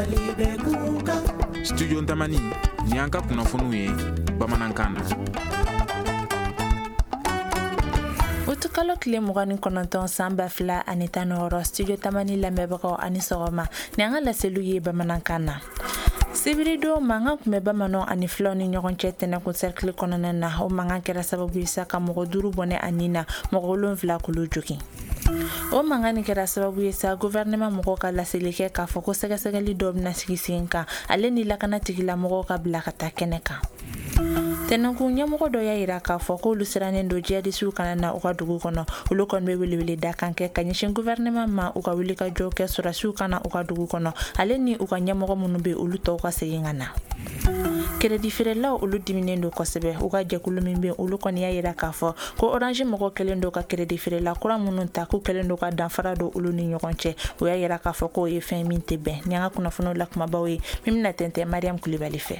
Studio Tamani ni an ka kunnafoniw ye bamanankan na. Utukalo kile mugani kononton samba fila anita noro Studio Tamani lamebako anisogoma ni an ka laselu ye bamanankan na. Sibirido manga kumeba mano ani floni ɲɔgɔn cɛ tɛnɛ kun cercle kɔnɔna na o manga kɛra sababu ye sa ka mɔgɔ 5 bɔnɛ anina mɔgɔ 7 kulu jogi. O manga ni kɛra sababu ye sa gouvernement mɔgɔw ka laseli kɛ k'a fɔ ko sɛgɛsɛgɛli dɔ bɛna sigi sen kan ale ni lakana tigila mɔgɔw ka bila ka taa kɛnɛ kan. Tɛnɛnkun ɲɛmɔgɔ dɔ y'a yira k'a fɔ ko olu sirannen don jihadisiw kana na u ka dugu kɔnɔ olu kɔni bɛ welewele da kan kɛ ka ɲɛsin gouvernement ma u ka wuli ka jɔ kɛ sɔrɔsiw kana u ka dugu kɔnɔ ale ni u ka ɲɛmɔgɔ minnu bɛ olu tɔw ka segin ka na. Crédit feerelaw olu diminen don kosɛbɛ u ka jɛkulu min bɛ olu kɔni y'a yira k'a fɔ ko Orange mɔgɔ kelen do ka crédit feerela kura minnu ta k'u kelen do ka danfara don olu ni ɲɔgɔn cɛ u y'a yira k'a fɔ ko o ye fɛn min tɛ bɛn ni an ka kunnafoniw la kumabaw ye min bɛna tɛntɛn Mariam Kulibali fɛ.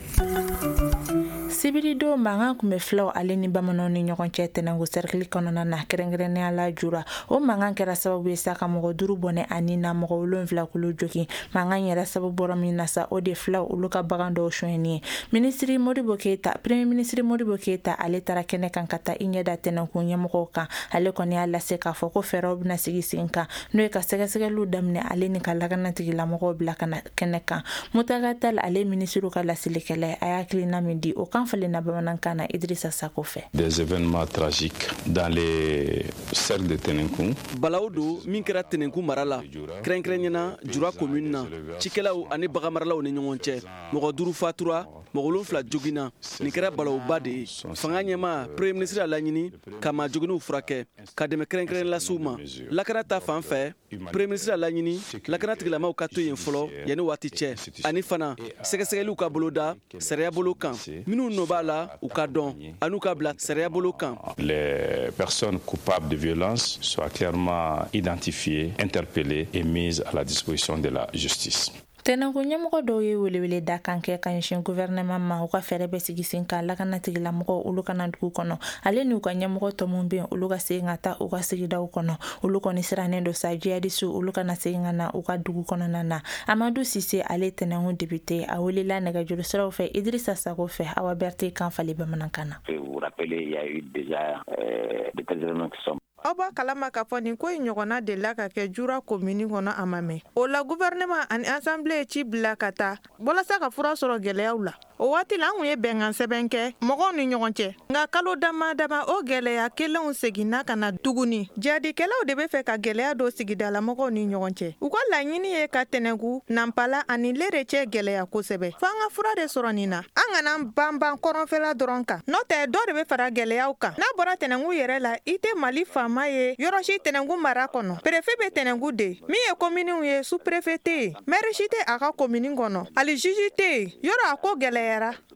Sibirido manga kumbe flaw ale ni bamananw ni ɲɔgɔn cɛ tɛnɛngu cercle kɔnɔna na kɛrɛnkɛrɛnnenya la jura o manga kɛra sababu ye sa ka mɔgɔ 5 bɔnɛ ani na mɔgɔ 7 kulu jogi manga yɛrɛ sababu bɔra min na sa o de flaw olu ka bagan dɔw soɲɛni ministre Modibo Keita premier ministre Modibo Keita ale tara kɛnɛ kan ka taa i ɲɛda tɛnɛnku ɲɛmɔgɔw kan ale kɔni y'a lase k'a fɔ ko fɛɛrɛw bɛna sigi sen kan n'o ye ka sɛgɛsɛgɛliw daminɛ ale ni ka lakanatigila bila ka na kɛnɛ kan Mutagatal ale ministre ka lasilikɛla a y'a hakilina min di o kan falen na bamanankan na Idrissa Sako fɛ. Des événements tragiques dans les cercles de Tɛnɛnkun. Balawdo min kɛra Tɛnɛnkun mara la kɛrɛnkɛrɛnɲɛna Jura commune na cikɛlaw ani bagamaralaw ni ɲɔgɔn cɛ mɔgɔ 5 fatura mɔgɔ 7 jogina nin kɛra balawba de ye fanga ɲɛma premier ministre a laɲini ka maa joginiw furakɛ ka dɛmɛ kɛrɛnkɛrɛn lasiw ma lakana ta fan fɛ premier ministre a laɲini lakana tigilamaw ka to yen fɔlɔ yanni waati cɛ ani fana sɛgɛsɛgɛliw ka boloda sariya bolo kan minnu nɔ b'a la u ka dɔn an'u ka bila sariya bolo kan. Les personnes coupables de violence soient clairement identifiées, interpellées et mises à la disposition de la justice. Tɛnɛnku ɲɛmɔgɔ dɔw ye welewele da kan kɛ ka ɲɛsin gouvernement ma u ka fɛɛrɛ bɛ sigi sen kan lakanatigila mɔgɔw olu kana dugu kɔnɔ ale ni u ka ɲɛmɔgɔ tɔ min bɛ olu ka segin ka taa u ka sigidaw kɔnɔ olu kɔni sirannen don sa jihadisiw olu kana segin ka na u ka dugu kɔnɔna na Amadou Sise ale tɛnɛnku député a welela nɛgɛjuru siraw fɛ Idrissa Sako fɛ Awa Berté kan fali bamanankan na. Vous rappelez, il y a eu déjà des événements qui sont Oba kalama ka fɔ nin ko in ɲɔgɔnna delila ka kɛ Jura commune kɔnɔ a ma mɛn o la gouvernement ani assemblée ci bila ka taa walasa ka fura sɔrɔ gɛlɛyaw la o waati la an kun ye bɛnkan sɛbɛn kɛ mɔgɔw ni ɲɔgɔn cɛ nka kalo dama o gɛlɛya kelenw seginna ka na tuguni jadikɛlaw de bɛ fɛ ka gɛlɛya dɔ sigidala mɔgɔw ni ɲɔgɔn cɛ u ka laɲini ye ka Tɛnɛnku Nampala ani Lere cɛ gɛlɛya kosɛbɛ f'an ka fura de sɔrɔ nin na an kana banban kɔrɔnfɛla dɔrɔn kan n'o tɛ dɔ de bɛ fara gɛlɛyaw kan n'a bɔra Tɛnɛnku yɛrɛ la i tɛ Mali faama ye yɔrɔ si Tɛnɛnku mara kɔnɔ préfet bɛ Tɛnɛnku de min ye communew ye sous préfet tɛ yen maire si tɛ a ka commune kɔnɔ hali juge tɛ yen yɔrɔ a ko gɛlɛyara.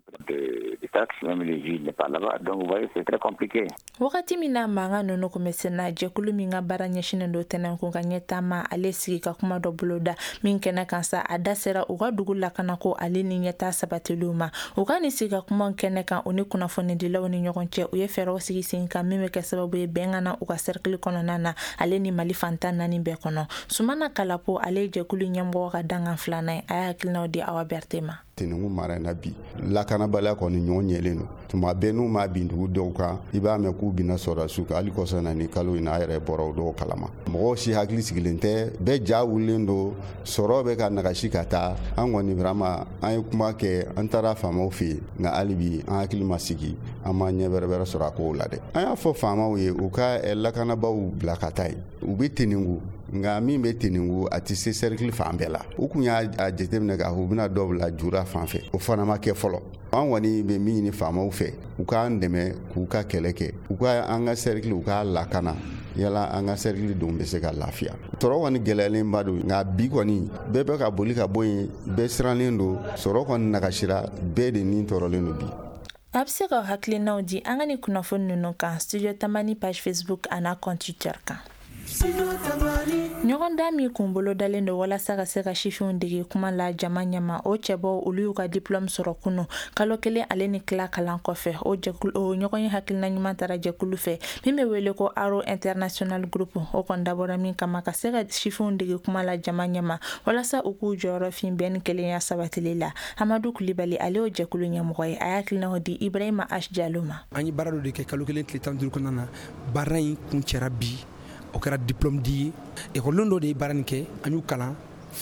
de taxes, même les villes n'est pas là-bas. Donc vous voyez, c'est très compliqué. Wakati mina manga nono kumesena jekulu minga bara nyeshine do Tɛnɛnku ka ɲɛtaama ale sigi ka kuma dɔ boloda min kɛnɛ kan sa a da sera u ka dugu lakana ko ale ni ɲɛta sabatiliw ma u ka ni sigi ka kuma kɛnɛ kan u ni kunnafoni dilaw ni ɲɔgɔn cɛ u ye fɛɛrɛw sigi sen kan min bɛ kɛ sababu ye bɛn kana u ka cercle kɔnɔna na ale ni Mali fantan naani bɛɛ kɔnɔ Sumana Kalapo ale jekulu ɲɛmɔgɔ ka dangan filanan ye a ye hakilinaw di Awa Berté ma. Tɛnɛnku mara na bi lakanabaliya kɔni ɲɔgɔn ɲɛlen don tuma bɛɛ n'u ma bin dugu dɔw kan i b'a mɛn k'u bina sɔrɔ su kan hali kɔsɔn na ni kalo in na a yɛrɛ bɔra o dɔw kalama mɔgɔw si hakili sigilen tɛ bɛɛ ja wulilen don sɔrɔ bɛ ka nagasi ka taa an kɔni vraiment an ye kuma kɛ an taara faamaw fɛ yen nka hali bi an hakili ma sigi an ma ɲɛ bɛrɛ sɔrɔ a kow la dɛ an y'a fɔ faamaw ye u ka lakanabaw bila ka taa yen u bɛ Tɛnɛnku nka min bɛ Tɛnɛnku a tɛ se cercle fan bɛɛ la u kun y'a jateminɛ k'a fɔ u bɛna dɔw bila Jura fan fɛ o fana ma kɛ fɔlɔ an kɔni bɛ min ɲini faamaw fɛ u k'an dɛmɛ k'u ka kɛlɛ kɛ u ka an ka cercle u k'a lakana yala an ka cercle denw bɛ se ka lafiya tɔɔrɔ kɔni gɛlɛyalenba don nka bi kɔni bɛɛ bɛ ka boli ka bɔ yen bɛɛ sirannen don sɔrɔ kɔni nagasira bɛɛ de ni tɔɔrɔlen don bi. A bɛ se ka hakilinaw di an ka ni kunnafoni ninnu kan Studio Tamani page Facebook a n'a compte Twitter kan. ɲɔgɔn da min kun bolo dalen do walasa ka se ka sifinw dege kuma la jama ɲɛma o cɛbɔ olu y'u ka diplôme sɔrɔ kunu kalo kelen ale ni tila kalan kɔfɛ o ɲɔgɔn ye hakilina ɲuman tara jɛkulu fɛ min bɛ wele ko Aro International Group o kɔni dabɔra min kama ka se ka sifinw dege kuma la jama ɲɛma walasa u k'u jɔyɔrɔ fin bɛɛ ni kelenya sabatili la. Amadu Kulibali ale o jɛkulu ɲɛmɔgɔ ye a hakilinaw di Ibrahima H. Diallo ma. An ye baara dɔ de kɛ kalo kelen tile 15 kɔnɔna na baara in kun cɛra bi o kɛra diplôme di ye école dɔ de ye baara nin kɛ an y'u kalan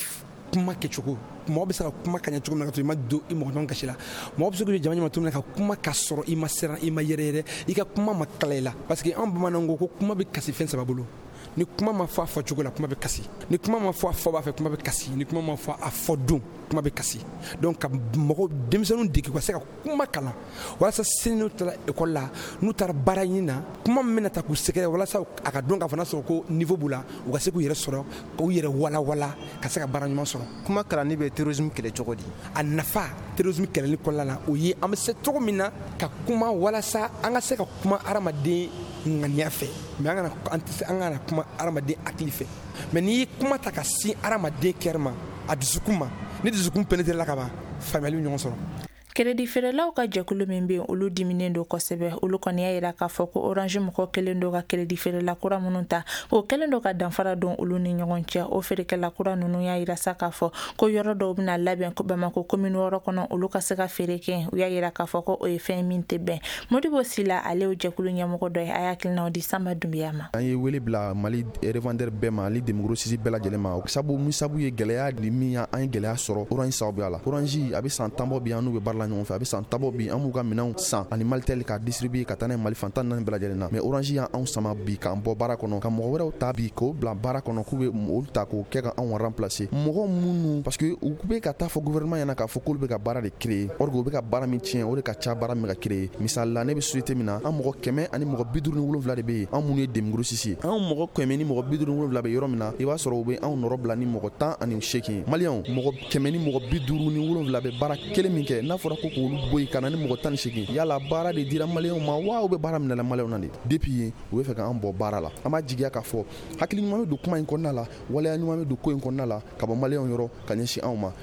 kuma kɛcogo mɔgɔ bɛ se ka kuma ka ɲɛ cogo min na ka sɔrɔ i ma don i mɔgɔ ɲɔgɔn kasi la mɔgɔ bɛ se k'u jama ɲɛma cogo min na ka kuma ka sɔrɔ i ma siran i ma yɛrɛ i ka kuma ma kala i la parce que an bamananw ko ko kuma bɛ kasi fɛn saba bolo ni kuma ma fɔ a fɔcogo la kuma bɛ kasi ni kuma ma fɔ a fɔ b'a fɛ kuma bɛ kasi ni kuma ma fɔ a fɔ don kuma bɛ kasi donc ka mɔgɔ denmisɛnninw dege ka se ka kuma kalan walasa sini n'u taara école la n'u taara baara ɲini na kuma min bɛna ta k'u sɛgɛrɛ walasa a ka dɔn k'a fɔ n'a sɔrɔ ko niveau b'u la u ka se k'u yɛrɛ sɔrɔ k'u yɛrɛ wala ka se ka baara ɲuman sɔrɔ. Kuma kalanni bɛ terrorisme kɛlɛ cogo di? A nafa terrorisme kɛlɛli kɔnɔna la o ye an bɛ se cogo min na ka kuma walasa an ka se ka kuma hadamaden ŋaniya fɛ mais an kana kuma hadamaden hakili fɛ mais n'i ye kuma ta ka sin hadamaden kɛrɛ ma a dusukun ma ni dusukun pénétré la ka ban faamuyali ɲɔgɔn sɔrɔ. Crédit feerelaw ka jɛkulu min bɛ olu diminen do kosɛbɛ olu kɔni y'a yira k'a fɔ ko Orange mɔgɔ kelen do ka crédit feerela kura minnu ta o kelen do ka danfara don olu ni ɲɔgɔn cɛ o feerekɛla kura ninnu y'a yira sa k'a fɔ ko yɔrɔ dɔw bɛna labɛn Bamako commune wɔɔrɔ kɔnɔ olu ka se ka feere kɛ u y'a yira k'a fɔ ko o ye fɛn min tɛ bɛn Modibo Sila ale o jɛkulu ɲɛmɔgɔ dɔ ye a hakilinaw di Samba Dumbuya ma. An ye wele bila Mali revendeur bɛɛ ma ali démocratie bɛɛ lajɛlen ma sabu ye gɛlɛya di min an ye gɛlɛya sɔrɔ Orange sababuya la Orange a bɛ san 10 bɔ bi an n'u bɛ baara la ɲɔgɔn fɛ a bɛ san 10 bi an b'u ka minɛnw san ani Malitel ka distribuer ka taa n'a ye Mali fan 14 bɛɛ lajɛlen na mais Orange y'anw sama bi k'an bɔ baara kɔnɔ ka mɔgɔ wɛrɛw ta bi k'o bila baara kɔnɔ k'u bɛ olu ta k'o kɛ ka anw remplacer mɔgɔ minnu parce que u bɛ ka taa fɔ gouvernement ɲɛna k'a fɔ k'olu bɛ ka baara de créer or que u bɛ ka baara min tiɲɛ o de ka ca baara min ka créer misali la ne bɛ société min na an mɔgɔ 100 ani mɔgɔ 57 de bɛ yen an minnu ye démocratie an mɔgɔ 100 ni mɔgɔ 57 bɛ yɔrɔ min na i b'a sɔrɔ u bɛ anw nɔrɔ bila ni mɔgɔ 18 maliyɛnw mɔgɔ 100 ni mɔgɔ 57 bɛ baara kelen min kɛ n'a fɔra ko k'olu bɔ yen ka na ni mɔgɔ 18 yala baara de dira maliyɛnw ma wa u bɛ baara minɛ la maliyɛnw na de depuis yen u bɛ fɛ k'an bɔ baara la an b'a jigiya k'a fɔ hakili ɲuman bɛ don kuma in kɔnɔna la waleya ɲuman bɛ don ko in kɔnɔna la ka bɔ maliyɛnw yɔrɔ ka ɲɛsin anw ma.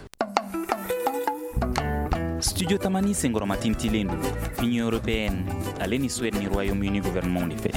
Studio Tamani senkɔrɔma tintilen don Union européenne ale ni Suède ni Royaume-Uni gouvernement de fɛ.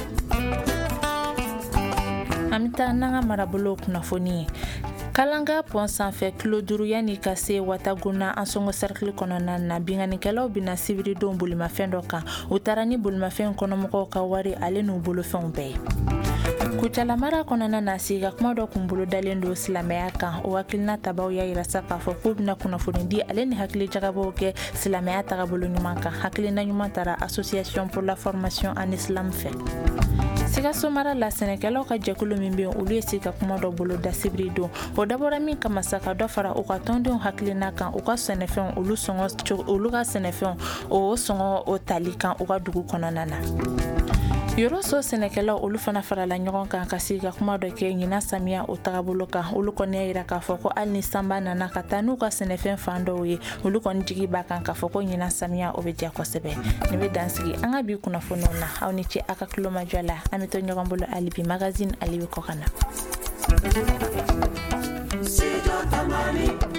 An bɛ taa n'an ka marabolo kunnafoni ye. Kalanga pont sanfɛ kilo 5 yani ka se Wataguna an sɔngɔ cercle kɔnɔna na binganikɛlaw bɛna sibiri don bolimafɛn dɔ kan u taara ni bolimafɛn kɔnɔmɔgɔw ka wari ale n'u bolofɛnw bɛɛ ye. Kucala mara kɔnɔna na siga kuma dɔ kun bolo dalen do silamɛya kan o hakilina tabaw y'a yira sa k'a fɔ k'u bɛna kunnafoni di ale ni hakili jagabɔw kɛ silamɛya tagabolo ɲuman kan hakilina ɲuman tara association pour la formation en islam fɛ. Sikaso mara la sɛnɛkɛlaw ka jɛkulu min bɛ olu ye sika kuma dɔ bolo da sibiri don o dabɔra min kama sa ka dɔ fara u ka tɔndenw hakilina kan u ka sɛnɛfɛnw olu ka sɛnɛfɛnw o sɔngɔ o tali kan u ka dugu kɔnɔna na. Yɔrɔ so sɛnɛkɛlaw olu fana farala ɲɔgɔn kan ka sigi ka kuma dɔ kɛ ɲina samiya o tagabolo kan olu kɔni y'a yira k'a fɔ ko hali ni sanba nana ka taa n'u ka sɛnɛfɛn fan dɔw ye olu kɔni jigi b'a kan k'a fɔ ko ɲina samiya o bɛ diya kosɛbɛ ne bɛ dansigi an ka bi kunnafoniw na aw ni ce a ka tulomajɔ la an bɛ to ɲɔgɔn bolo hali bi magazine ale bɛ kɔ ka na.